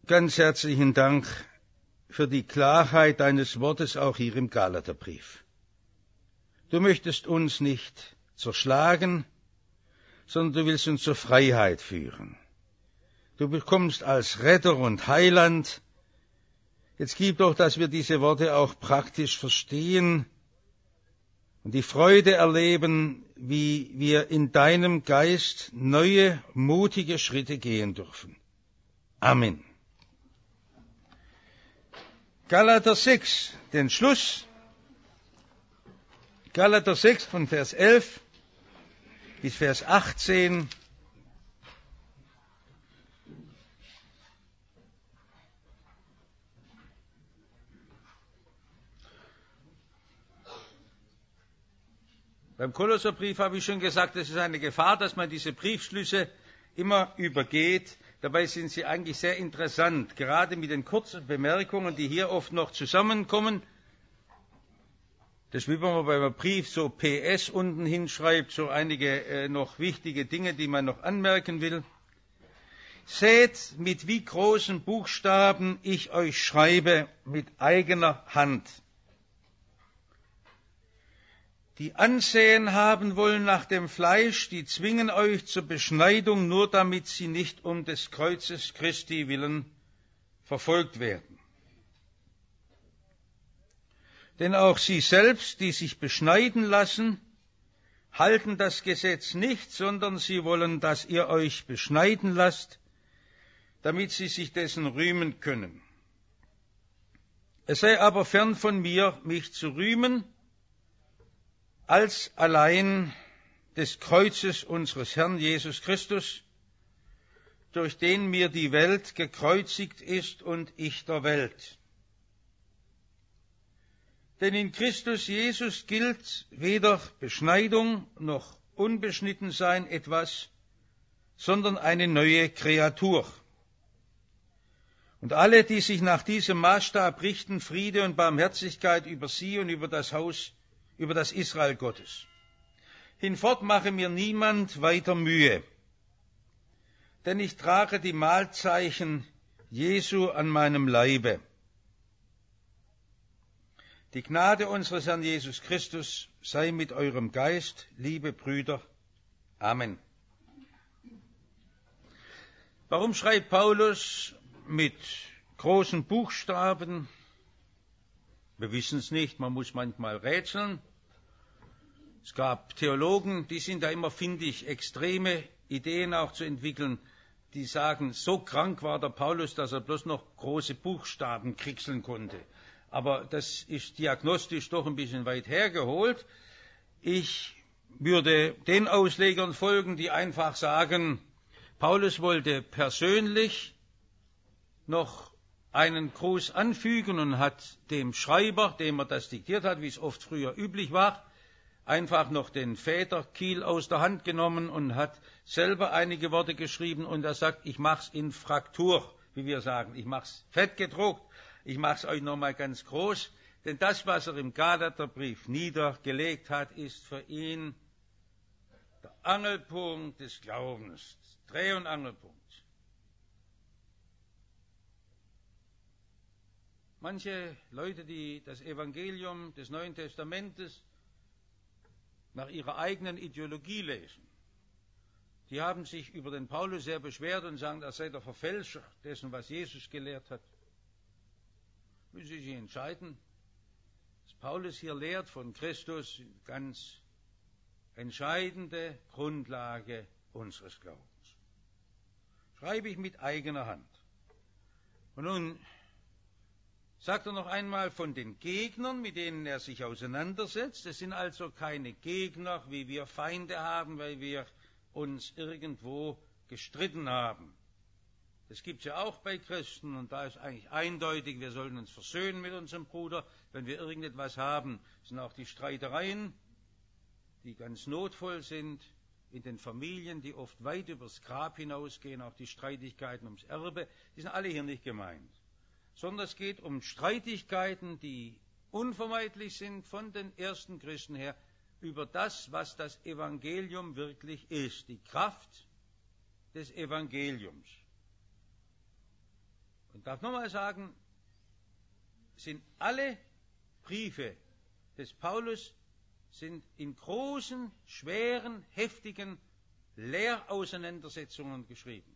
Ganz herzlichen Dank für die Klarheit deines Wortes auch hier im Galaterbrief. Du möchtest uns nicht zerschlagen, sondern du willst uns zur Freiheit führen. Du kommst als Retter und Heiland. Jetzt gib doch, dass wir diese Worte auch praktisch verstehen und die Freude erleben, wie wir in deinem Geist neue, mutige Schritte gehen dürfen. Amen. Galater 6, den Schluss. Galater 6 von Vers 11 bis Vers 18. Beim Kolosserbrief habe ich schon gesagt, es ist eine Gefahr, dass man diese Briefschlüsse immer übergeht. Dabei sind sie eigentlich sehr interessant, gerade mit den kurzen Bemerkungen, die hier oft noch zusammenkommen. Das ist wie wenn man beim Brief so PS unten hinschreibt, so einige noch wichtige Dinge, die man noch anmerken will. Seht, mit wie großen Buchstaben ich euch schreibe, mit eigener Hand. Die Ansehen haben wollen nach dem Fleisch, die zwingen euch zur Beschneidung, nur damit sie nicht um des Kreuzes Christi willen verfolgt werden. Denn auch sie selbst, die sich beschneiden lassen, halten das Gesetz nicht, sondern sie wollen, dass ihr euch beschneiden lasst, damit sie sich dessen rühmen können. Es sei aber fern von mir, mich zu rühmen, als allein des Kreuzes unseres Herrn Jesus Christus, durch den mir die Welt gekreuzigt ist und ich der Welt. Denn in Christus Jesus gilt weder Beschneidung noch Unbeschnittensein etwas, sondern eine neue Kreatur. Und alle, die sich nach diesem Maßstab richten, Friede und Barmherzigkeit über sie und über das Israel Gottes. Hinfort mache mir niemand weiter Mühe, denn ich trage die Mahlzeichen Jesu an meinem Leibe. Die Gnade unseres Herrn Jesus Christus sei mit eurem Geist, liebe Brüder. Amen. Warum schreibt Paulus mit großen Buchstaben? Wir wissen es nicht, man muss manchmal rätseln. Es gab Theologen, die sind da immer findig, extreme Ideen auch zu entwickeln, die sagen, so krank war der Paulus, dass er bloß noch große Buchstaben kriegseln konnte. Aber das ist diagnostisch doch ein bisschen weit hergeholt. Ich würde den Auslegern folgen, die einfach sagen, Paulus wollte persönlich noch einen Gruß anfügen und hat dem Schreiber, dem er das diktiert hat, wie es oft früher üblich war, einfach noch den Federkiel aus der Hand genommen und hat selber einige Worte geschrieben und er sagt, ich mach's in Fraktur, wie wir sagen, ich mach's fett gedruckt, ich mach's euch nochmal ganz groß, denn das, was er im Galaterbrief niedergelegt hat, ist für ihn der Angelpunkt des Glaubens, Dreh- und Angelpunkt. Manche Leute, die das Evangelium des Neuen Testamentes nach ihrer eigenen Ideologie lesen, die haben sich über den Paulus sehr beschwert und sagen, er sei der Verfälscher dessen, was Jesus gelehrt hat. Müssen Sie sich entscheiden, was Paulus hier lehrt von Christus, ganz entscheidende Grundlage unseres Glaubens. Schreibe ich mit eigener Hand. Und nun sagt er noch einmal von den Gegnern, mit denen er sich auseinandersetzt. Es sind also keine Gegner, wie wir Feinde haben, weil wir uns irgendwo gestritten haben. Das gibt es ja auch bei Christen und da ist eigentlich eindeutig, wir sollen uns versöhnen mit unserem Bruder, wenn wir irgendetwas haben. Das sind auch die Streitereien, die ganz notvoll sind in den Familien, die oft weit übers Grab hinausgehen, auch die Streitigkeiten ums Erbe, die sind alle hier nicht gemeint. Sondern es geht um Streitigkeiten, die unvermeidlich sind von den ersten Christen her, über das, was das Evangelium wirklich ist, die Kraft des Evangeliums. Und darf nochmal sagen, sind alle Briefe des Paulus sind in großen, schweren, heftigen Lehrauseinandersetzungen geschrieben.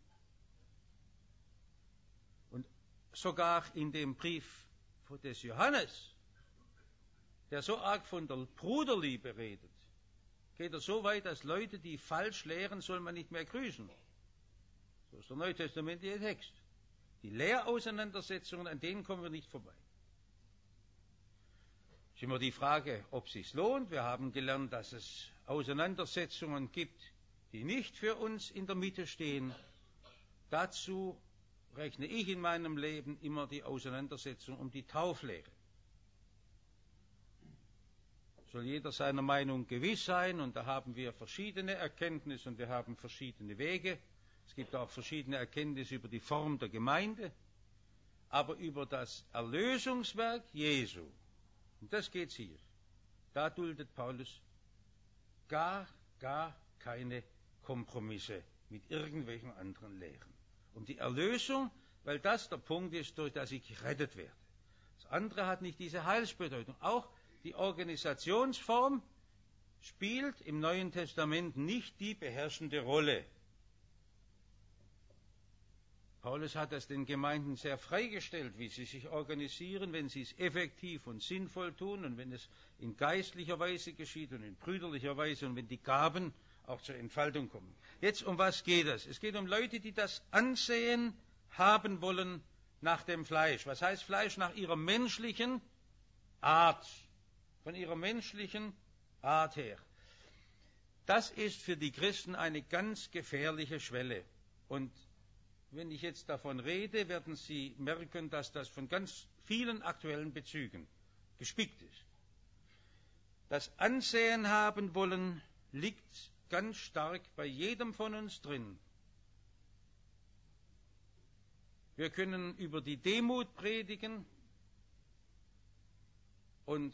Und sogar in dem Brief des Johannes, der so arg von der Bruderliebe redet, geht er so weit, dass Leute, die falsch lehren, soll man nicht mehr grüßen. So ist der neutestamentliche Text. Die Lehrauseinandersetzungen, an denen kommen wir nicht vorbei. Es ist immer die Frage, ob es sich lohnt. Wir haben gelernt, dass es Auseinandersetzungen gibt, die nicht für uns in der Mitte stehen. Dazu rechne ich in meinem Leben immer die Auseinandersetzung um die Tauflehre. Soll jeder seiner Meinung gewiss sein, und da haben wir verschiedene Erkenntnisse und wir haben verschiedene Wege. Es gibt auch verschiedene Erkenntnisse über die Form der Gemeinde, aber über das Erlösungswerk Jesu, und das geht's hier, da duldet Paulus gar keine Kompromisse mit irgendwelchen anderen Lehren. Um die Erlösung, weil das der Punkt ist, durch das ich gerettet werde. Das andere hat nicht diese Heilsbedeutung. Auch die Organisationsform spielt im Neuen Testament nicht die beherrschende Rolle. Paulus hat es den Gemeinden sehr freigestellt, wie sie sich organisieren, wenn sie es effektiv und sinnvoll tun und wenn es in geistlicher Weise geschieht und in brüderlicher Weise und wenn die Gaben auch zur Entfaltung kommen. Jetzt, um was geht es? Es geht um Leute, die das Ansehen haben wollen nach dem Fleisch. Was heißt Fleisch? Nach ihrer menschlichen Art. Von ihrer menschlichen Art her. Das ist für die Christen eine ganz gefährliche Schwelle. Und wenn ich jetzt davon rede, werden Sie merken, dass das von ganz vielen aktuellen Bezügen gespickt ist. Das Ansehen haben wollen liegt ganz stark bei jedem von uns drin. Wir können über die Demut predigen und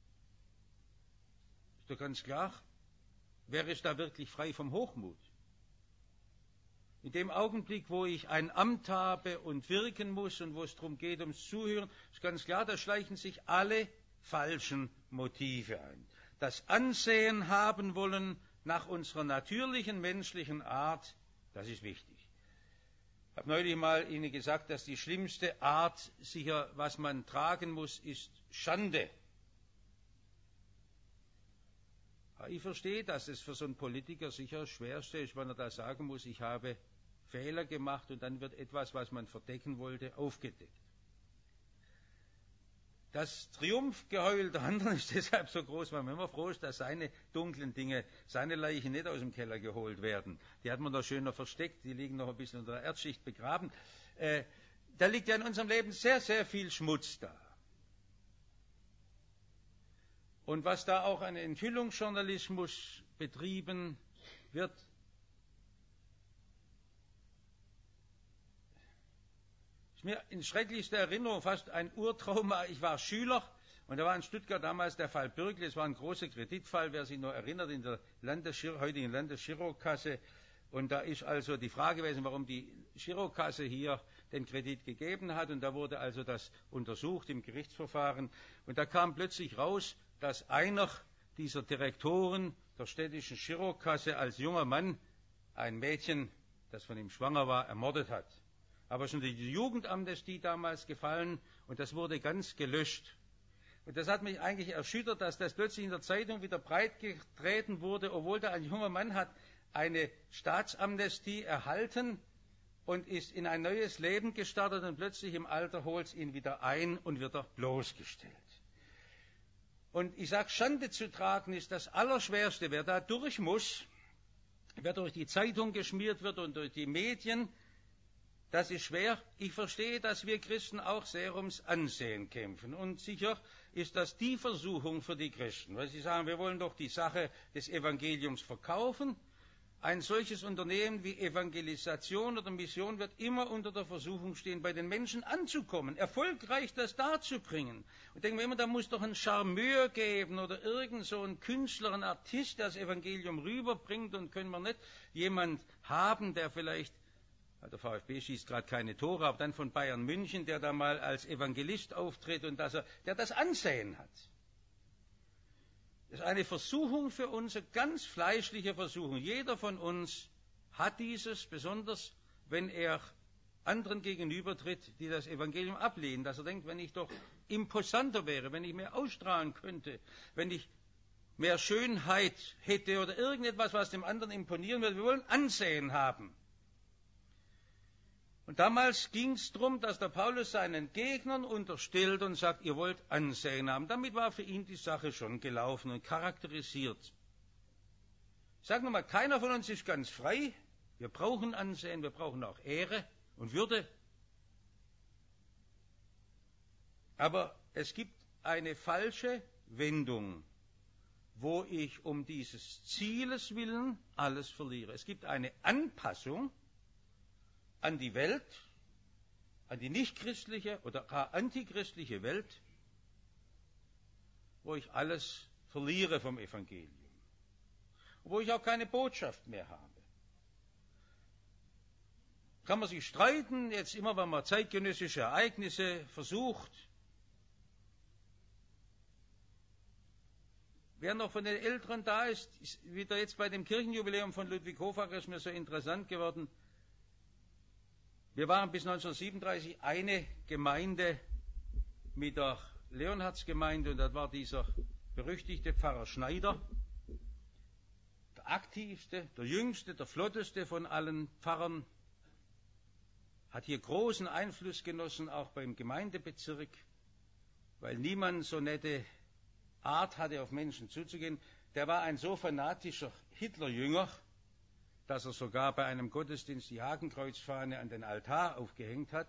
ist doch ganz klar, wer ist da wirklich frei vom Hochmut? In dem Augenblick, wo ich ein Amt habe und wirken muss und wo es darum geht, ums Zuhören, ist ganz klar, da schleichen sich alle falschen Motive ein. Das Ansehen haben wollen nach unserer natürlichen menschlichen Art, das ist wichtig. Ich habe neulich mal Ihnen gesagt, dass die schlimmste Art, sicher, was man tragen muss, ist Schande. Ich verstehe, dass es für so einen Politiker sicher das Schwerste ist, wenn er da sagen muss, ich habe Fehler gemacht und dann wird etwas, was man verdecken wollte, aufgedeckt. Das Triumphgeheul der anderen ist deshalb so groß, weil man immer froh ist, dass seine dunklen Dinge, seine Leichen nicht aus dem Keller geholt werden. Die hat man noch schöner versteckt, die liegen noch ein bisschen unter der Erdschicht begraben. Da liegt ja in unserem Leben sehr, sehr viel Schmutz da. Und was da auch an Enthüllungsjournalismus betrieben wird, ist mir in schrecklichster Erinnerung fast ein Urtrauma. Ich war Schüler und da war in Stuttgart damals der Fall Bürgle. Es war ein großer Kreditfall, wer sich noch erinnert, in der heutigen Landesgirokasse. Und da ist also die Frage gewesen, warum die Girokasse hier den Kredit gegeben hat. Und da wurde also das untersucht im Gerichtsverfahren. Und da kam plötzlich raus, dass einer dieser Direktoren der städtischen Girokasse als junger Mann ein Mädchen, das von ihm schwanger war, ermordet hat. Aber schon die Jugendamnestie damals gefallen und das wurde ganz gelöscht. Und das hat mich eigentlich erschüttert, dass das plötzlich in der Zeitung wieder breit getreten wurde, obwohl da ein junger Mann hat eine Staatsamnestie erhalten und ist in ein neues Leben gestartet und plötzlich im Alter holt es ihn wieder ein und wird er bloßgestellt. Und ich sage, Schande zu tragen ist das Allerschwerste. Wer da durch muss, wer durch die Zeitung geschmiert wird und durch die Medien, das ist schwer. Ich verstehe, dass wir Christen auch sehr ums Ansehen kämpfen. Und sicher ist das die Versuchung für die Christen, weil sie sagen, wir wollen doch die Sache des Evangeliums verkaufen. Ein solches Unternehmen wie Evangelisation oder Mission wird immer unter der Versuchung stehen, bei den Menschen anzukommen, erfolgreich das darzubringen. Und denken wir immer, da muss doch ein Charmeur geben oder irgend so ein Künstler, ein Artist, der das Evangelium rüberbringt, und können wir nicht jemand haben, der vielleicht Der VfB schießt gerade keine Tore, aber dann von Bayern München, der da mal als Evangelist auftritt und der das Ansehen hat. Das ist eine Versuchung für uns, eine ganz fleischliche Versuchung. Jeder von uns hat dieses, besonders wenn er anderen gegenübertritt, die das Evangelium ablehnen, dass er denkt, wenn ich doch imposanter wäre, wenn ich mehr ausstrahlen könnte, wenn ich mehr Schönheit hätte oder irgendetwas, was dem anderen imponieren würde. Wir wollen Ansehen haben. Und damals ging es darum, dass der Paulus seinen Gegnern unterstellt und sagt, ihr wollt Ansehen haben. Damit war für ihn die Sache schon gelaufen und charakterisiert. Ich sage nochmal, keiner von uns ist ganz frei. Wir brauchen Ansehen, wir brauchen auch Ehre und Würde. Aber es gibt eine falsche Wendung, wo ich um dieses Zieles willen alles verliere. Es gibt eine Anpassung an die Welt, an die nichtchristliche oder gar antichristliche Welt, wo ich alles verliere vom Evangelium, wo ich auch keine Botschaft mehr habe. Kann man sich streiten, jetzt immer, wenn man zeitgenössische Ereignisse versucht. Wer noch von den Älteren da ist wieder jetzt bei dem Kirchenjubiläum von Ludwig Hofacker, ist mir so interessant geworden. Wir waren bis 1937 eine Gemeinde mit der Leonhardsgemeinde und das war dieser berüchtigte Pfarrer Schneider, der aktivste, der jüngste, der flotteste von allen Pfarrern, hat hier großen Einfluss genossen, auch beim Gemeindebezirk, weil niemand so nette Art hatte, auf Menschen zuzugehen. Der war ein so fanatischer Hitlerjünger, dass er sogar bei einem Gottesdienst die Hakenkreuzfahne an den Altar aufgehängt hat.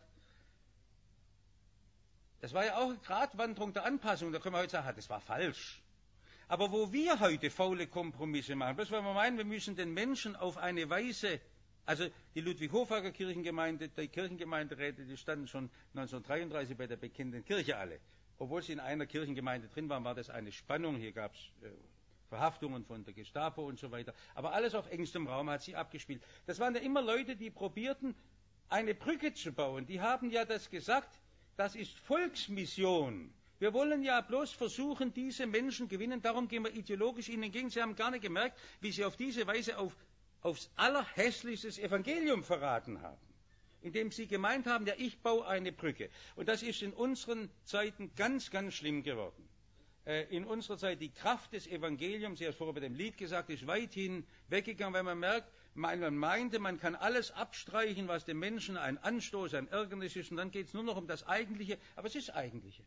Das war ja auch eine Gratwanderung der Anpassung. Da können wir heute sagen, das war falsch. Aber wo wir heute faule Kompromisse machen, bloß weil wir meinen, wir müssen den Menschen auf eine Weise, also die Ludwig-Hofacker Kirchengemeinde, die Kirchengemeinderäte, die standen schon 1933 bei der bekennenden Kirche alle. Obwohl sie in einer Kirchengemeinde drin waren, war das eine Spannung. Hier gab es Verhaftungen von der Gestapo und so weiter. Aber alles auf engstem Raum hat sich abgespielt. Das waren ja immer Leute, die probierten, eine Brücke zu bauen. Die haben ja das gesagt, das ist Volksmission. Wir wollen ja bloß versuchen, diese Menschen gewinnen. Darum gehen wir ideologisch ihnen entgegen. Sie haben gar nicht gemerkt, wie sie auf diese Weise aufs allerhässlichste Evangelium verraten haben. Indem sie gemeint haben, ja, ich baue eine Brücke. Und das ist in unseren Zeiten ganz, ganz schlimm geworden. In unserer Zeit die Kraft des Evangeliums, Sie haben es vorher bei dem Lied gesagt, ist weithin weggegangen, weil man merkt, man meinte, man kann alles abstreichen, was dem Menschen ein Anstoß, ein Ärgernis ist, und dann geht es nur noch um das Eigentliche. Aber was ist das Eigentliche?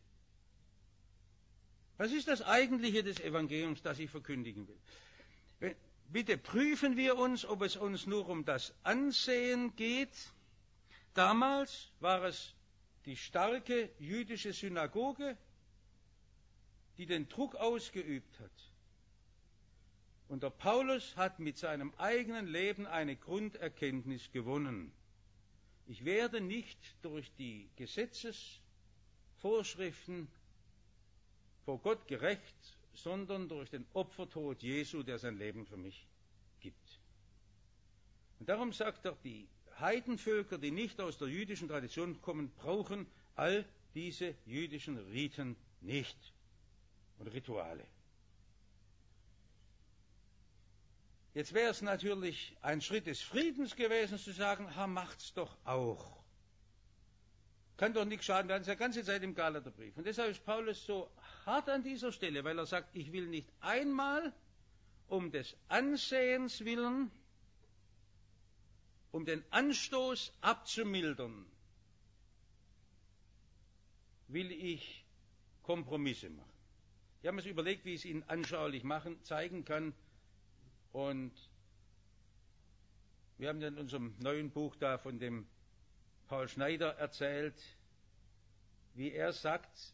Was ist das Eigentliche des Evangeliums, das ich verkündigen will? Bitte prüfen wir uns, ob es uns nur um das Ansehen geht. Damals war es die starke jüdische Synagoge, die den Druck ausgeübt hat. Und der Paulus hat mit seinem eigenen Leben eine Grunderkenntnis gewonnen. Ich werde nicht durch die Gesetzesvorschriften vor Gott gerecht, sondern durch den Opfertod Jesu, der sein Leben für mich gibt. Und darum sagt er, die Heidenvölker, die nicht aus der jüdischen Tradition kommen, brauchen all diese jüdischen Riten nicht. Und Rituale. Jetzt wäre es natürlich ein Schritt des Friedens gewesen, zu sagen, macht's doch auch. Kann doch nichts schaden, wir haben es ja die ganze Zeit im Galaterbrief. Und deshalb ist Paulus so hart an dieser Stelle, weil er sagt, ich will nicht einmal um des Ansehens willen, um den Anstoß abzumildern, will ich Kompromisse machen. Wir haben uns überlegt, wie ich es Ihnen anschaulich zeigen kann. Und wir haben in unserem neuen Buch da von dem Paul Schneider erzählt, wie er sagt,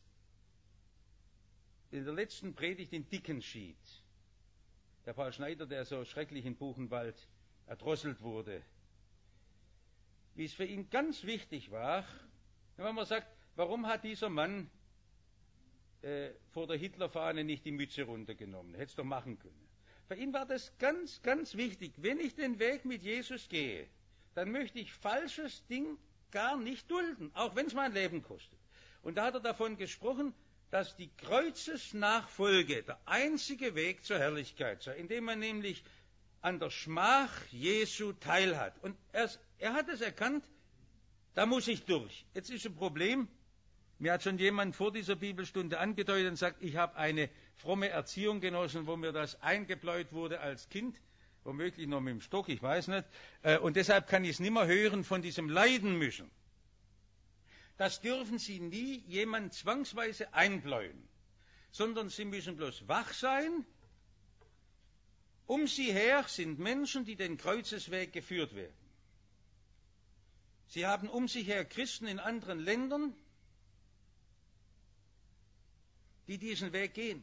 in der letzten Predigt in Dickenschied, der Paul Schneider, der so schrecklich in Buchenwald erdrosselt wurde, wie es für ihn ganz wichtig war, wenn man sagt, warum hat dieser Mann vor der Hitlerfahne nicht die Mütze runtergenommen? Hätte es doch machen können. Für ihn war das ganz, ganz wichtig. Wenn ich den Weg mit Jesus gehe, dann möchte ich falsches Ding gar nicht dulden, auch wenn es mein Leben kostet. Und da hat er davon gesprochen, dass die Kreuzesnachfolge der einzige Weg zur Herrlichkeit sei, indem man nämlich an der Schmach Jesu teilhat. Und er hat es erkannt, da muss ich durch. Jetzt ist ein Problem. Mir hat schon jemand vor dieser Bibelstunde angedeutet und sagt, ich habe eine fromme Erziehung genossen, wo mir das eingebläut wurde als Kind, womöglich noch mit dem Stock, ich weiß nicht. Und deshalb kann ich es nicht mehr hören von diesem Leiden müssen. Das dürfen Sie nie jemand zwangsweise einbläuen, sondern Sie müssen bloß wach sein. Um Sie her sind Menschen, die den Kreuzesweg geführt werden. Sie haben um sich her Christen in anderen Ländern, die diesen Weg gehen.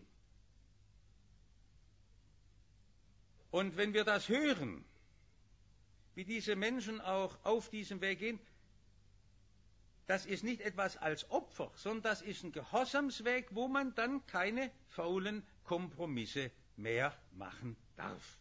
Und wenn wir das hören, wie diese Menschen auch auf diesem Weg gehen, das ist nicht etwas als Opfer, sondern das ist ein Gehorsamsweg, wo man dann keine faulen Kompromisse mehr machen darf.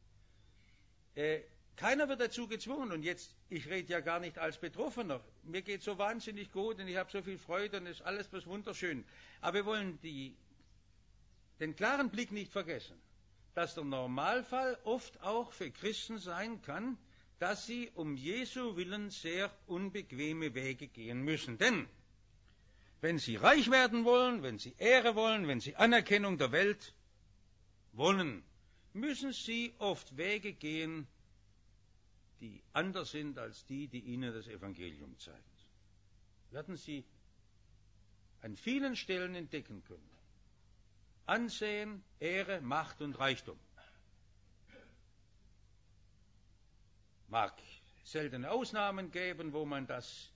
Keiner wird dazu gezwungen. Und jetzt, ich rede ja gar nicht als Betroffener. Mir geht so wahnsinnig gut und ich habe so viel Freude und es ist alles was wunderschön. Aber wir wollen den klaren Blick nicht vergessen, dass der Normalfall oft auch für Christen sein kann, dass sie um Jesu Willen sehr unbequeme Wege gehen müssen. Denn wenn sie reich werden wollen, wenn sie Ehre wollen, wenn sie Anerkennung der Welt wollen, müssen sie oft Wege gehen, die anders sind als die ihnen das Evangelium zeigt. Werden Sie an vielen Stellen entdecken können. Ansehen, Ehre, Macht und Reichtum. Mag seltene Ausnahmen geben, wo man das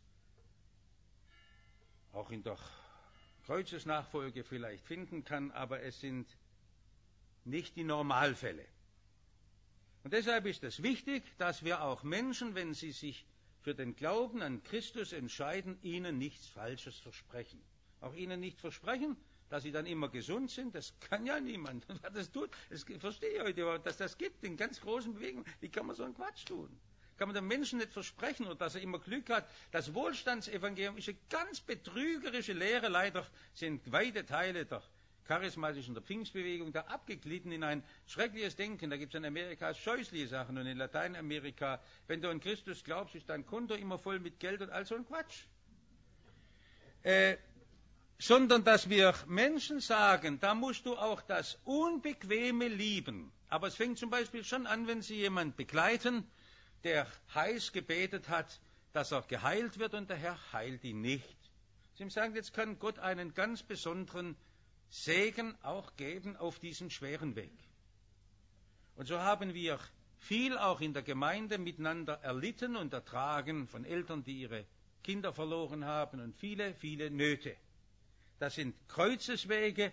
auch in der Kreuzesnachfolge vielleicht finden kann, aber es sind nicht die Normalfälle. Und deshalb ist es wichtig, dass wir auch Menschen, wenn sie sich für den Glauben an Christus entscheiden, ihnen nichts Falsches versprechen. Auch ihnen nicht versprechen, dass sie dann immer gesund sind. Das kann ja niemand. Wer das tut, das verstehe ich heute überhaupt, dass das gibt in ganz großen Bewegungen. Wie kann man so einen Quatsch tun? Kann man dem Menschen nicht versprechen, oder dass er immer Glück hat. Das Wohlstandsevangelium ist eine ganz betrügerische Lehre. Leider sind weite Teile der charismatischen der Pfingstbewegung da abgeglitten in ein schreckliches Denken. Da gibt es in Amerika scheußliche Sachen und in Lateinamerika, wenn du an Christus glaubst, ist dein Konto immer voll mit Geld und all so ein Quatsch. Sondern dass wir Menschen sagen, da musst du auch das Unbequeme lieben. Aber es fängt zum Beispiel schon an, wenn sie jemanden begleiten, der heiß gebetet hat, dass er geheilt wird und der Herr heilt ihn nicht. Sie ihm sagen, jetzt kann Gott einen ganz besonderen Segen auch geben auf diesen schweren Weg. Und so haben wir viel auch in der Gemeinde miteinander erlitten und ertragen von Eltern, die ihre Kinder verloren haben und viele, viele Nöte. Das sind Kreuzeswege.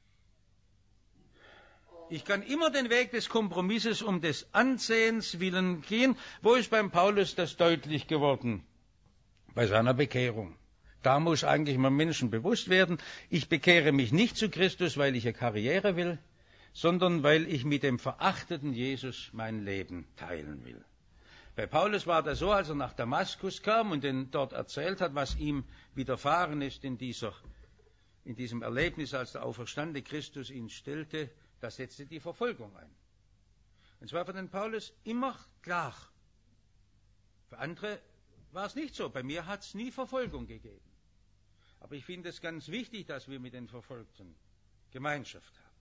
Ich kann immer den Weg des Kompromisses um des Ansehens willen gehen. Wo ist beim Paulus das deutlich geworden? Bei seiner Bekehrung. Da muss eigentlich mal Menschen bewusst werden, ich bekehre mich nicht zu Christus, weil ich eine Karriere will, sondern weil ich mit dem verachteten Jesus mein Leben teilen will. Bei Paulus war das so, als er nach Damaskus kam und denn dort erzählt hat, was ihm widerfahren ist in diesem Erlebnis, als der auferstandene Christus ihn stellte, da setzte die Verfolgung ein. Und zwar für den Paulus immer klar. Für andere war es nicht so. Bei mir hat es nie Verfolgung gegeben. Aber ich finde es ganz wichtig, dass wir mit den Verfolgten Gemeinschaft haben.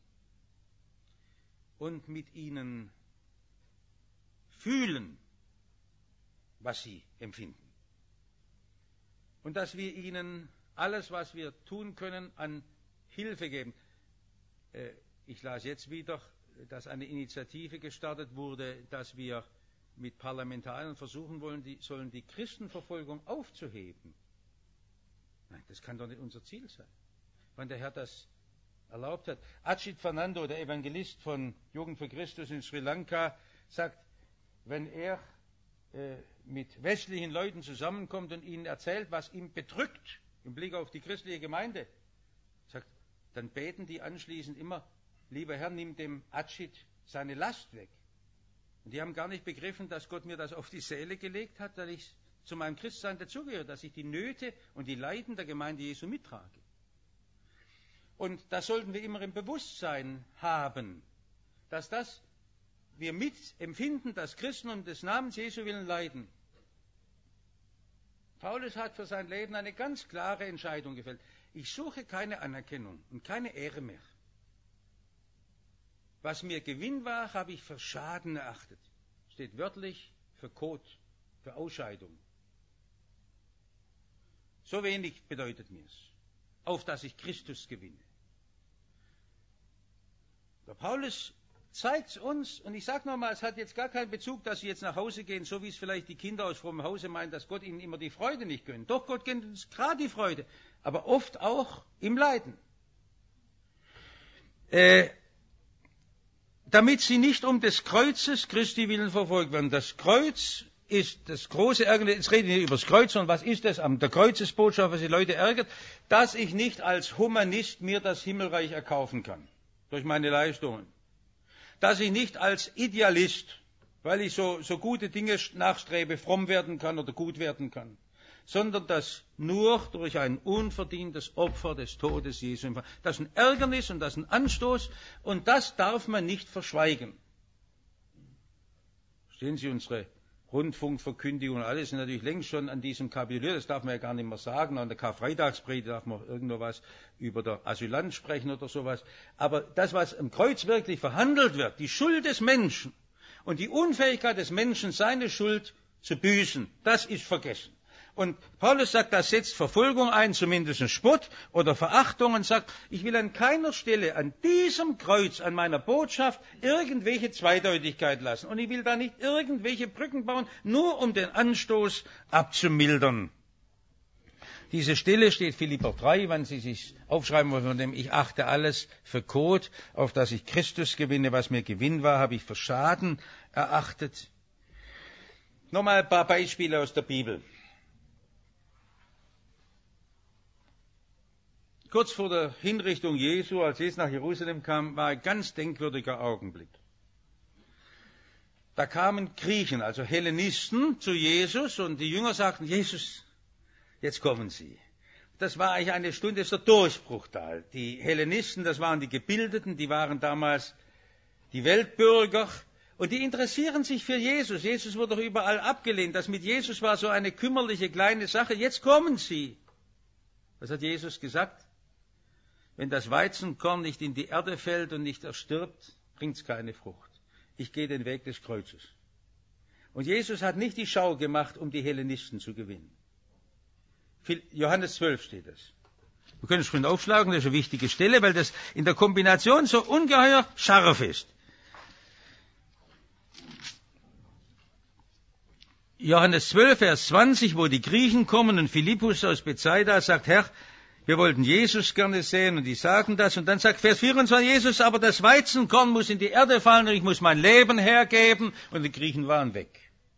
Und mit ihnen fühlen, was sie empfinden. Und dass wir ihnen alles, was wir tun können, an Hilfe geben. Ich las jetzt wieder, dass eine Initiative gestartet wurde, dass wir mit Parlamentariern versuchen sollen die Christenverfolgung aufzuheben. Nein, das kann doch nicht unser Ziel sein, wenn der Herr das erlaubt hat. Ajit Fernando, der Evangelist von Jugend für Christus in Sri Lanka, sagt, wenn er mit westlichen Leuten zusammenkommt und ihnen erzählt, was ihn bedrückt im Blick auf die christliche Gemeinde, sagt, dann beten die anschließend immer, lieber Herr, nimm dem Ajit seine Last weg. Und die haben gar nicht begriffen, dass Gott mir das auf die Seele gelegt hat, dass ich zu meinem Christsein dazugehöre, dass ich die Nöte und die Leiden der Gemeinde Jesu mittrage. Und das sollten wir immer im Bewusstsein haben, dass wir mitempfinden, dass Christen um des Namens Jesu willen leiden. Paulus hat für sein Leben eine ganz klare Entscheidung gefällt. Ich suche keine Anerkennung und keine Ehre mehr. Was mir Gewinn war, habe ich für Schaden erachtet. Steht wörtlich für Kot, für Ausscheidung. So wenig bedeutet mir's, auf dass ich Christus gewinne. Der Paulus zeigt uns, und ich sage nochmal, es hat jetzt gar keinen Bezug, dass sie jetzt nach Hause gehen, so wie es vielleicht die Kinder aus frommem Hause meinen, dass Gott ihnen immer die Freude nicht gönnt. Doch, Gott gönnt uns gerade die Freude, aber oft auch im Leiden. Damit sie nicht um des Kreuzes Christi willen verfolgt werden. Das Kreuz ist das große Ärgernis. Jetzt reden wir über das Kreuz, und was ist das an der Kreuzesbotschaft, was die Leute ärgert? Dass ich nicht als Humanist mir das Himmelreich erkaufen kann, durch meine Leistungen. Dass ich nicht als Idealist, weil ich so gute Dinge nachstrebe, fromm werden kann oder gut werden kann, sondern dass nur durch ein unverdientes Opfer des Todes Jesu. Das ist ein Ärgernis und das ist ein Anstoß, und das darf man nicht verschweigen. Verstehen Sie, unsere Rundfunkverkündigung und alles sind natürlich längst schon an diesem kapituliert, das darf man ja gar nicht mehr sagen. An der Karfreitagspredigt darf man irgendwo was über der Asylant sprechen oder sowas. Aber das, was im Kreuz wirklich verhandelt wird, die Schuld des Menschen und die Unfähigkeit des Menschen, seine Schuld zu büßen, das ist vergessen. Und Paulus sagt, das setzt Verfolgung ein, zumindest Spott oder Verachtung, und sagt, ich will an keiner Stelle an diesem Kreuz, an meiner Botschaft, irgendwelche Zweideutigkeit lassen. Und ich will da nicht irgendwelche Brücken bauen, nur um den Anstoß abzumildern. Diese Stelle steht Philipper 3, wenn Sie sich aufschreiben wollen, von dem ich achte alles für Kot, auf dass ich Christus gewinne, was mir Gewinn war, habe ich für Schaden erachtet. Nochmal ein paar Beispiele aus der Bibel. Kurz vor der Hinrichtung Jesu, als Jesus nach Jerusalem kam, war ein ganz denkwürdiger Augenblick. Da kamen Griechen, also Hellenisten, zu Jesus, und die Jünger sagten, Jesus, jetzt kommen Sie. Das war eigentlich eine Stunde, ist der Durchbruch da. Die Hellenisten, das waren die Gebildeten, die waren damals die Weltbürger, und die interessieren sich für Jesus. Jesus wurde doch überall abgelehnt. Das mit Jesus war so eine kümmerliche kleine Sache. Jetzt kommen Sie. Was hat Jesus gesagt? Wenn das Weizenkorn nicht in die Erde fällt und nicht erstirbt, bringt es keine Frucht. Ich gehe den Weg des Kreuzes. Und Jesus hat nicht die Schau gemacht, um die Hellenisten zu gewinnen. Johannes 12 steht das. Wir können es schon aufschlagen, das ist eine wichtige Stelle, weil das in der Kombination so ungeheuer scharf ist. Johannes 12, Vers 20, wo die Griechen kommen und Philippus aus Bethsaida sagt, Herr, wir wollten Jesus gerne sehen, und die sagen das, und dann sagt Vers 24, Jesus, aber das Weizenkorn muss in die Erde fallen und ich muss mein Leben hergeben, und die Griechen waren weg.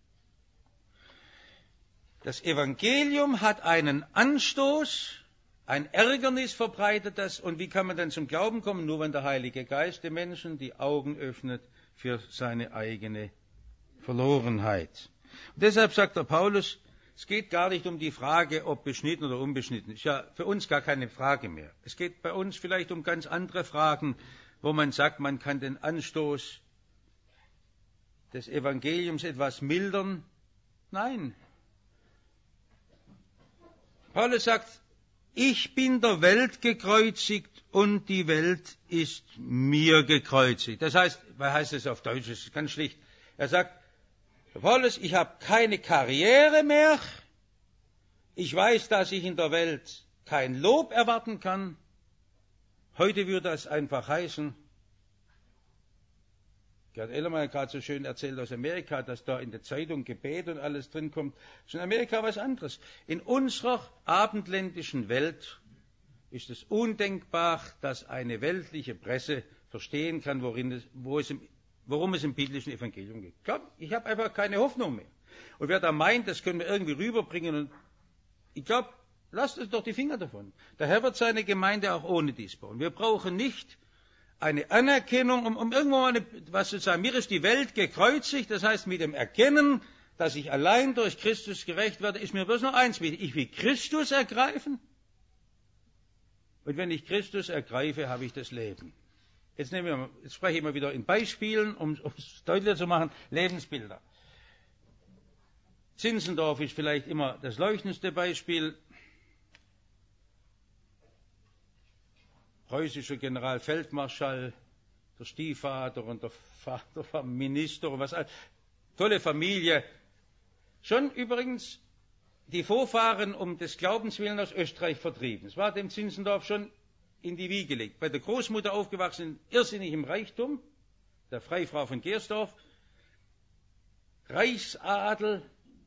Das Evangelium hat einen Anstoß, ein Ärgernis verbreitet das, und wie kann man dann zum Glauben kommen? Nur wenn der Heilige Geist den Menschen die Augen öffnet für seine eigene Verlorenheit. Und deshalb sagt der Paulus, es geht gar nicht um die Frage, ob beschnitten oder unbeschnitten. Ist ja für uns gar keine Frage mehr. Es geht bei uns vielleicht um ganz andere Fragen, wo man sagt, man kann den Anstoß des Evangeliums etwas mildern. Nein. Paulus sagt, ich bin der Welt gekreuzigt und die Welt ist mir gekreuzigt. Das heißt, was heißt das auf Deutsch? Das ist ganz schlicht. Er sagt, Paulus, ich habe keine Karriere mehr. Ich weiß, dass ich in der Welt kein Lob erwarten kann. Heute würde das einfach heißen, Gerd Ellermann hat gerade so schön erzählt aus Amerika, dass da in der Zeitung Gebet und alles drin kommt. Das ist in Amerika was anderes. In unserer abendländischen Welt ist es undenkbar, dass eine weltliche Presse verstehen kann, worum es im biblischen Evangelium geht. Ich habe einfach keine Hoffnung mehr. Und wer da meint, das können wir irgendwie rüberbringen, und ich glaube, lasst uns doch die Finger davon. Der Herr wird seine Gemeinde auch ohne dies bauen. Wir brauchen nicht eine Anerkennung, um irgendwo mal was zu sagen. Mir ist die Welt gekreuzigt, das heißt mit dem Erkennen, dass ich allein durch Christus gerecht werde, ist mir bloß noch eins wichtig. Ich will Christus ergreifen. Und wenn ich Christus ergreife, habe ich das Leben. Jetzt spreche ich mal wieder in Beispielen, um es deutlicher zu machen, Lebensbilder. Zinzendorf ist vielleicht immer das leuchtendste Beispiel. Preußischer Generalfeldmarschall, der Stiefvater und der Vater vom Minister und was alles. Tolle Familie. Schon übrigens die Vorfahren um des Glaubens willen aus Österreich vertrieben. Es war dem Zinzendorf schon in die Wiege gelegt. Bei der Großmutter aufgewachsen, irrsinnig im Reichtum, der Freifrau von Gersdorf, Reichsadel,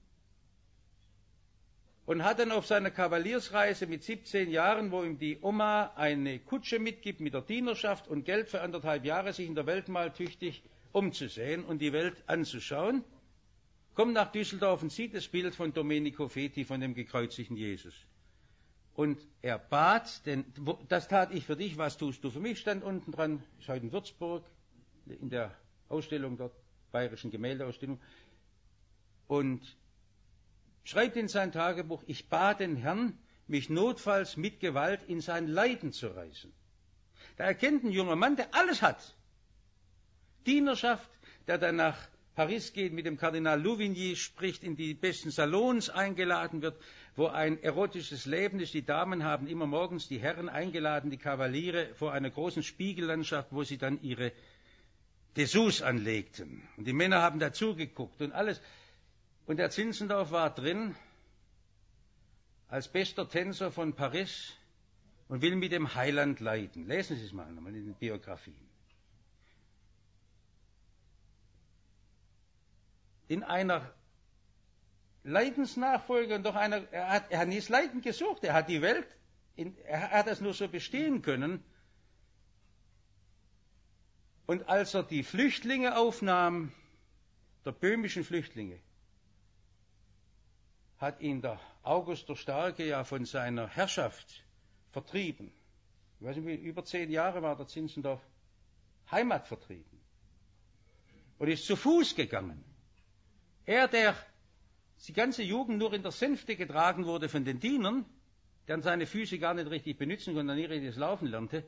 und hat dann auf seiner Kavaliersreise mit 17 Jahren, wo ihm die Oma eine Kutsche mitgibt mit der Dienerschaft und Geld für 1,5 Jahre, sich in der Welt mal tüchtig umzusehen und die Welt anzuschauen, kommt nach Düsseldorf und sieht das Bild von Domenico Feti, von dem gekreuzigten Jesus. Und er bat, denn das tat ich für dich, was tust du für mich, stand unten dran, ist heute in Würzburg, in der Ausstellung dort, Bayerischen Gemäldeausstellung, und schreibt in sein Tagebuch, ich bat den Herrn, mich notfalls mit Gewalt in sein Leiden zu reißen. Da erkennt ein junger Mann, der alles hat. Dienerschaft, der dann nach Paris geht, mit dem Kardinal Louvigny spricht, in die besten Salons eingeladen wird, wo ein erotisches Leben ist. Die Damen haben immer morgens die Herren eingeladen, die Kavaliere, vor einer großen Spiegellandschaft, wo sie dann ihre Dessous anlegten. Und die Männer haben dazugeguckt und alles. Und der Zinzendorf war drin als bester Tänzer von Paris und will mit dem Heiland leiden. Lesen Sie es mal nochmal in den Biografien. In einer Leidensnachfolge und doch er hat nie das Leiden gesucht, er hat die Welt, er hat das nur so bestehen können. Und als er die Flüchtlinge aufnahm, der böhmischen Flüchtlinge, hat ihn der August der Starke ja von seiner Herrschaft vertrieben. Ich weiß nicht, wie über 10 Jahre war der Zinzendorf Heimat vertrieben und ist zu Fuß gegangen. Er, der die ganze Jugend nur in der Sänfte getragen wurde von den Dienern, der seine Füße gar nicht richtig benutzen konnte, nie richtig laufen lernte,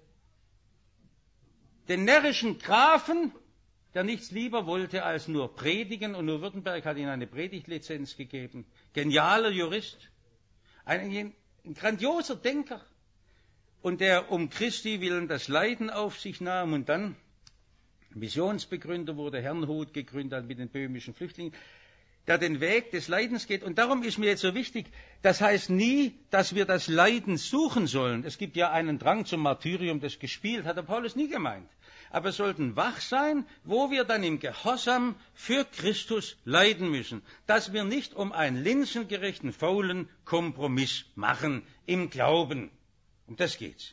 den närrischen Grafen, der nichts lieber wollte als nur predigen, und nur Württemberg hat ihm eine Predigtlizenz gegeben. Genialer Jurist, ein grandioser Denker, und der um Christi willen das Leiden auf sich nahm und dann Missionsbegründer wurde, Herrnhut gegründet hat mit den böhmischen Flüchtlingen, der den Weg des Leidens geht. Und darum ist mir jetzt so wichtig, das heißt nie, dass wir das Leiden suchen sollen. Es gibt ja einen Drang zum Martyrium, das gespielt hat der Paulus nie gemeint. Aber wir sollten wach sein, wo wir dann im Gehorsam für Christus leiden müssen. Dass wir nicht um einen linsengerechten, faulen Kompromiss machen im Glauben. Um das geht's.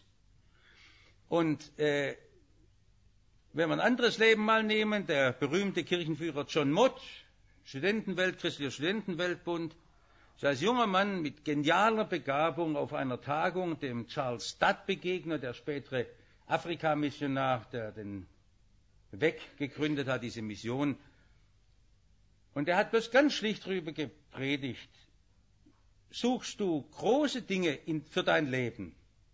Und wenn wir ein anderes Leben mal nehmen, der berühmte Kirchenführer John Mott, christlicher Studentenweltbund, ist als junger Mann mit genialer Begabung auf einer Tagung dem Charles Studd begegnet, der spätere Afrikamissionar, der den Weg gegründet hat, diese Mission. Und er hat bloß ganz schlicht darüber gepredigt. Suchst du große Dinge für dein Leben?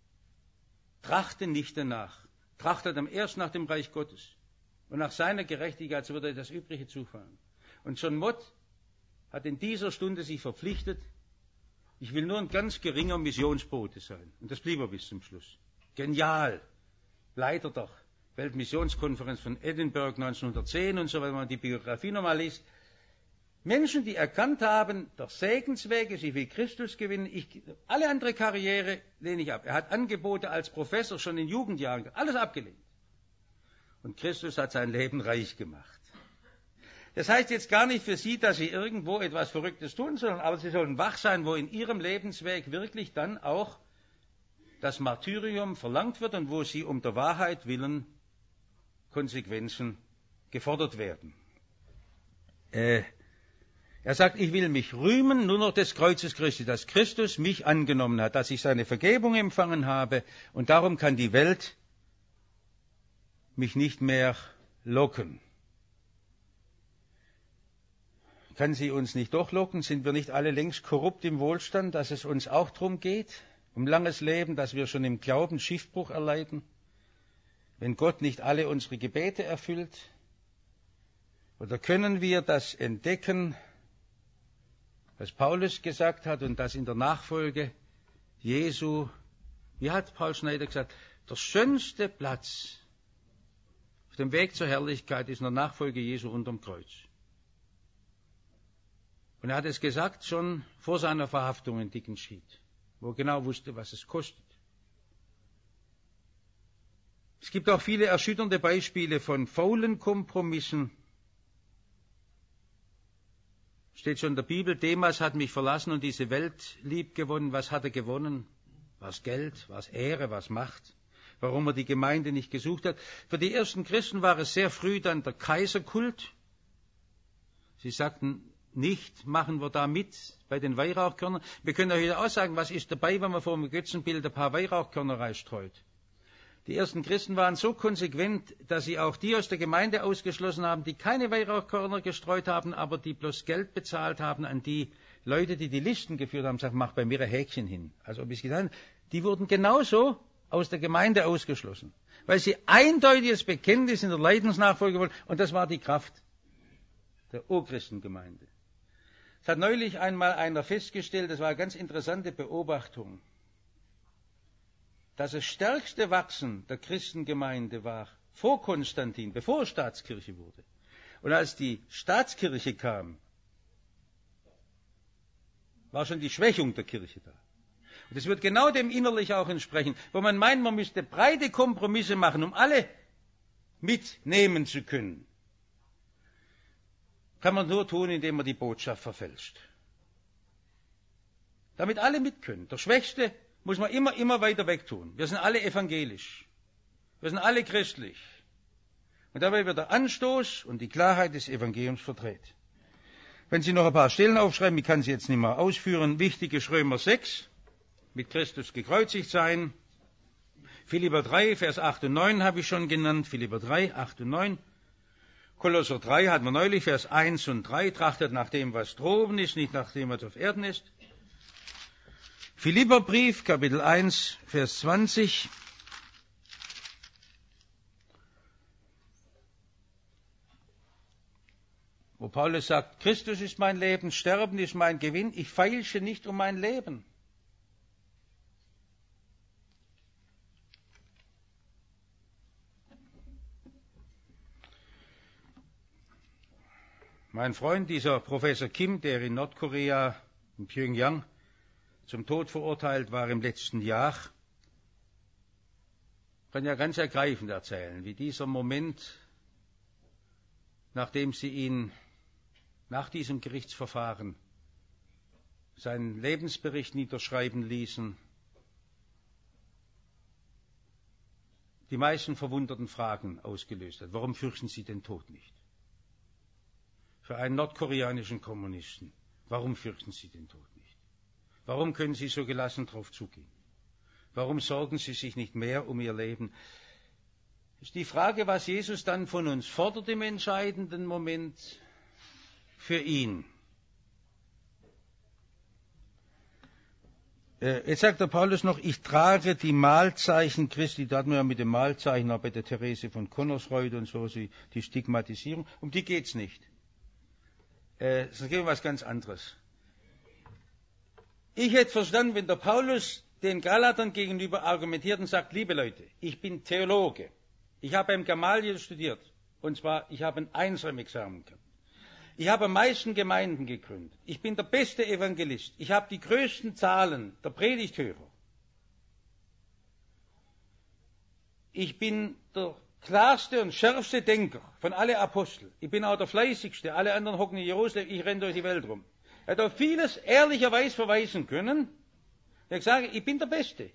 Trachte nicht danach. Trachte erst nach dem Reich Gottes. Und nach seiner Gerechtigkeit, so wird dir das Übrige zufallen. Und John Mott hat in dieser Stunde sich verpflichtet, ich will nur ein ganz geringer Missionsbote sein. Und das blieb er bis zum Schluss. Genial. Leiter der Weltmissionskonferenz von Edinburgh 1910 und so, wenn man die Biografie nochmal liest. Menschen, die erkannt haben, der Segensweg ist, ich will Christus gewinnen, alle andere Karriere lehne ich ab. Er hat Angebote als Professor schon in Jugendjahren, alles abgelehnt. Und Christus hat sein Leben reich gemacht. Das heißt jetzt gar nicht für Sie, dass Sie irgendwo etwas Verrücktes tun sollen, aber Sie sollen wach sein, wo in Ihrem Lebensweg wirklich dann auch das Martyrium verlangt wird und wo Sie um der Wahrheit willen Konsequenzen gefordert werden. Er sagt, ich will mich rühmen nur noch des Kreuzes Christi, dass Christus mich angenommen hat, dass ich seine Vergebung empfangen habe, und darum kann die Welt mich nicht mehr locken. Kann sie uns nicht doch locken? Sind wir nicht alle längst korrupt im Wohlstand, dass es uns auch darum geht, um langes Leben, dass wir schon im Glauben Schiffbruch erleiden? Wenn Gott nicht alle unsere Gebete erfüllt? Oder können wir das entdecken, was Paulus gesagt hat und das in der Nachfolge Jesu, wie hat Paul Schneider gesagt, der schönste Platz auf dem Weg zur Herrlichkeit ist in der Nachfolge Jesu unterm Kreuz. Und er hat es gesagt schon vor seiner Verhaftung in Dickenschied, wo er genau wusste, was es kostet. Es gibt auch viele erschütternde Beispiele von faulen Kompromissen. Steht schon in der Bibel, Demas hat mich verlassen und diese Welt lieb gewonnen. Was hat er gewonnen? War es Geld? War es Ehre? War es Macht? Warum er die Gemeinde nicht gesucht hat? Für die ersten Christen war es sehr früh dann der Kaiserkult. Sie sagten, nicht machen wir da mit bei den Weihrauchkörnern. Wir können heute auch sagen, was ist dabei, wenn man vor dem Götzenbild ein paar Weihrauchkörner reinstreut. Die ersten Christen waren so konsequent, dass sie auch die aus der Gemeinde ausgeschlossen haben, die keine Weihrauchkörner gestreut haben, aber die bloß Geld bezahlt haben an die Leute, die die Listen geführt haben, sagen, mach bei mir ein Häkchen hin. Also ob ich es getan habe. Die wurden genauso aus der Gemeinde ausgeschlossen, weil sie eindeutiges Bekenntnis in der Leidensnachfolge wollten. Und das war die Kraft der Urchristengemeinde. Es hat neulich einmal einer festgestellt, das war eine ganz interessante Beobachtung, dass das stärkste Wachsen der Christengemeinde war vor Konstantin, bevor Staatskirche wurde. Und als die Staatskirche kam, war schon die Schwächung der Kirche da. Und das wird genau dem innerlich auch entsprechen, wo man meint, man müsste breite Kompromisse machen, um alle mitnehmen zu können. Kann man nur tun, indem man die Botschaft verfälscht. Damit alle mit können. Der Schwächste muss man immer weiter weg tun. Wir sind alle evangelisch. Wir sind alle christlich. Und dabei wird der Anstoß und die Klarheit des Evangeliums verdreht. Wenn Sie noch ein paar Stellen aufschreiben, ich kann sie jetzt nicht mehr ausführen. Wichtig ist Römer 6, mit Christus gekreuzigt sein. Philipper 3, Vers 8 und 9 habe ich schon genannt. Philipper 3, 8 und 9. Kolosser 3 hatten wir neulich, Vers 1 und 3. Trachtet nach dem, was droben ist, nicht nach dem, was auf Erden ist. Philipperbrief, Kapitel 1, Vers 20. Wo Paulus sagt, Christus ist mein Leben, Sterben ist mein Gewinn, ich feilsche nicht um mein Leben. Mein Freund, dieser Professor Kim, der in Nordkorea, in Pyongyang, zum Tod verurteilt war im letzten Jahr, kann ja ganz ergreifend erzählen, wie dieser Moment, nachdem sie ihn nach diesem Gerichtsverfahren seinen Lebensbericht niederschreiben ließen, die meisten verwunderten Fragen ausgelöst hat. Warum fürchten Sie den Tod nicht? Für einen nordkoreanischen Kommunisten, warum fürchten Sie den Tod nicht? Warum können Sie so gelassen drauf zugehen? Warum sorgen Sie sich nicht mehr um Ihr Leben? Ist die Frage, was Jesus dann von uns fordert im entscheidenden Moment für ihn. Jetzt sagt der Paulus noch, ich trage die Mahlzeichen Christi, da hatten wir ja mit dem Mahlzeichen auch bei der Therese von Connersreuth und so, die Stigmatisierung, um die geht's nicht. Es geht um was ganz anderes. Ich hätte verstanden, wenn der Paulus den Galatern gegenüber argumentiert und sagt, liebe Leute, ich bin Theologe, ich habe beim Gamaliel studiert, und zwar, ich habe ein Einserexamen gehabt. Ich habe am meisten Gemeinden gegründet. Ich bin der beste Evangelist. Ich habe die größten Zahlen der Predigthörer. Ich bin der klarste und schärfste Denker von allen Aposteln. Ich bin auch der fleißigste. Alle anderen hocken in Jerusalem. Ich renne durch die Welt rum. Er hat auf vieles ehrlicherweise verweisen können. Ich sage, ich bin der Beste.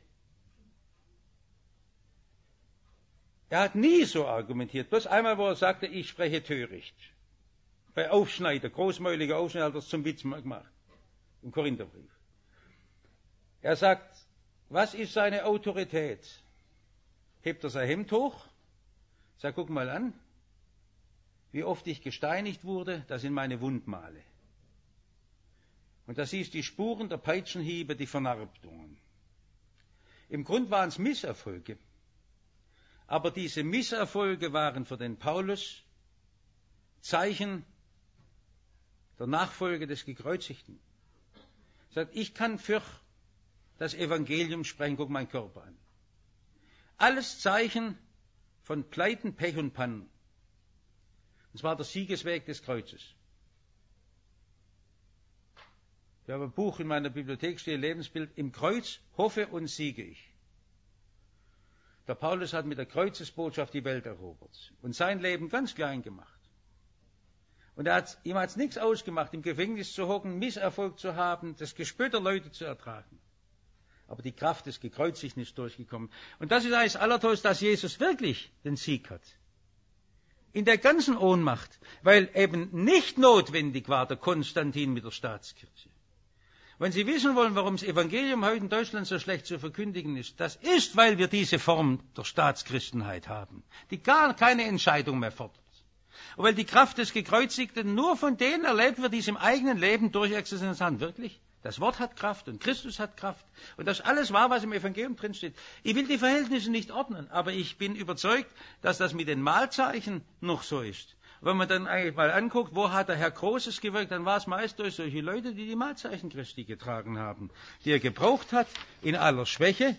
Er hat nie so argumentiert. Bloß einmal, wo er sagte, ich spreche töricht. Bei Aufschneider, großmäuliger Aufschneider, hat er es zum Witz gemacht. Im Korintherbrief. Er sagt, was ist seine Autorität? Hebt er sein Hemd hoch, Sag, guck mal an, wie oft ich gesteinigt wurde, das sind meine Wundmale. Und da siehst du die Spuren der Peitschenhiebe, die Vernarbtungen. Im Grund waren es Misserfolge. Aber diese Misserfolge waren für den Paulus Zeichen der Nachfolge des Gekreuzigten. Er sagt, ich kann für das Evangelium sprechen, guck meinen Körper an. Alles Zeichen von Pleiten, Pech und Pannen. Und zwar der Siegesweg des Kreuzes. Ich habe ein Buch in meiner Bibliothek, steht Lebensbild, im Kreuz hoffe und siege ich. Der Paulus hat mit der Kreuzesbotschaft die Welt erobert und sein Leben ganz klein gemacht. Und ihm hat es nichts ausgemacht, im Gefängnis zu hocken, Misserfolg zu haben, das Gespött der Leute zu ertragen. Aber die Kraft des Gekreuzigten ist durchgekommen. Und das ist eigentlich das Allertollste, dass Jesus wirklich den Sieg hat. In der ganzen Ohnmacht, weil eben nicht notwendig war der Konstantin mit der Staatskirche. Wenn Sie wissen wollen, warum das Evangelium heute in Deutschland so schlecht zu verkündigen ist, das ist, weil wir diese Form der Staatschristenheit haben, die gar keine Entscheidung mehr fordert. Und weil die Kraft des Gekreuzigten nur von denen erlebt wird, die es im eigenen Leben durchexerziert haben. Wirklich? Das Wort hat Kraft und Christus hat Kraft. Und das alles war, was im Evangelium drin steht. Ich will die Verhältnisse nicht ordnen, aber ich bin überzeugt, dass das mit den Mahlzeichen noch so ist. Wenn man dann eigentlich mal anguckt, wo hat der Herr Großes gewirkt, dann war es meist durch solche Leute, die die Mahlzeichen Christi getragen haben, die er gebraucht hat in aller Schwäche.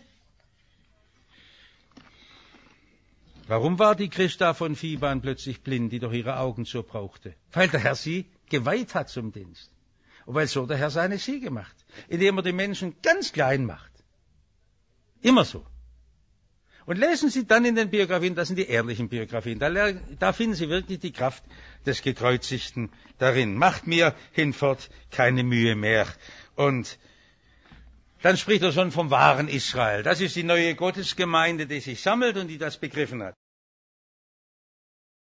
Warum war die Christa von Fiban plötzlich blind, die doch ihre Augen so brauchte? Weil der Herr sie geweiht hat zum Dienst. Und weil so der Herr seine Siege macht, indem er die Menschen ganz klein macht. Immer so. Und lesen Sie dann in den Biografien, das sind die ehrlichen Biografien, da finden Sie wirklich die Kraft des Gekreuzigten darin. Macht mir hinfort keine Mühe mehr. Und dann spricht er schon vom wahren Israel. Das ist die neue Gottesgemeinde, die sich sammelt und die das begriffen hat.